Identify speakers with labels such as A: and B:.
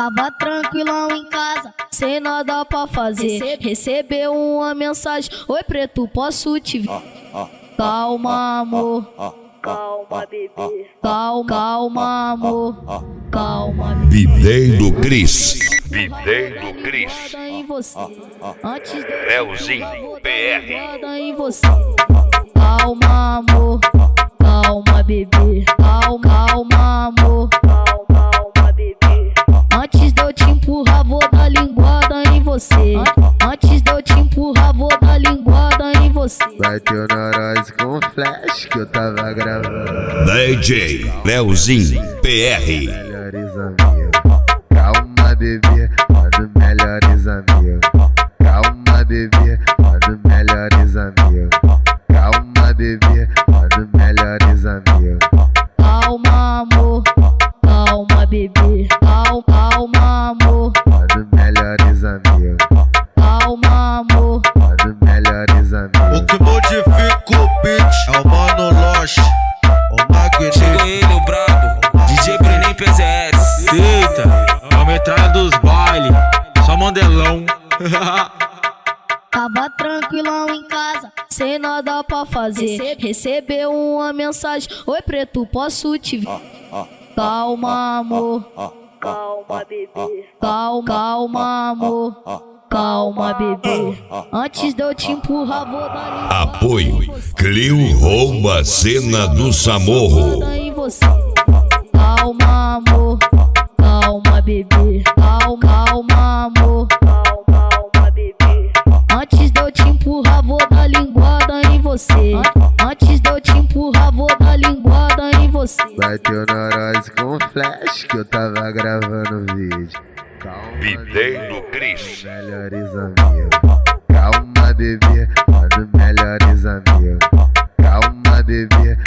A: Tava tranquilão em casa, sem nada pra fazer. Recebeu uma mensagem: oi preto, posso te ver? Calma amor, calma bebê, calma amor, calma bebê.
B: Videi do Cris. Videi do Cris.
A: Em você, antes de
B: Leozinho PR.
A: em você. Calma amor, calma bebê, calma amor, calma bebê. Antes de eu te empurrar, vou dar linguada em você. Antes de eu te empurrar, vou dar linguada em você.
C: Bateu na Rose com flash que eu tava gravando.
B: DJ Leozinho PR.
C: Melhores amigos, calma bebê, mano, melhores amigos. Calma bebê, mano, melhores amigos. Calma bebê, mano, melhores amigos.
A: Calma amor, calma bebê, calma amor,
C: Mano, melhores amigos.
A: calma amor.
C: Mano, melhores amigos.
D: O que modifica o beat é o Mano Loche, o Magnífico.
E: Chega ele, o brabo, DJ Brenem PZS.
D: Eita, a metralha dos baile, só mandelão.
A: Tava tranquilão em casa, sem nada pra fazer. Recebeu uma mensagem: oi preto, posso te ver? Calma amor, calma bebê, calma amor, calma bebê. Antes de eu te empurrar, vou dar linguada
B: Apoio Clio Rouba Cena do Samorro.
A: em você. Calma amor, calma bebê, calma amor, calma bebê. Antes de eu te empurrar, vou dar linguada em você. Antes de eu te empurrar, vou dar linguada em você.
C: Bateu na Rose com flash que eu tava gravando vídeo. Calma,
B: Videi do Cris.
C: melhores amigos. Calma bebê, mano, melhores amigos. Calma bebê,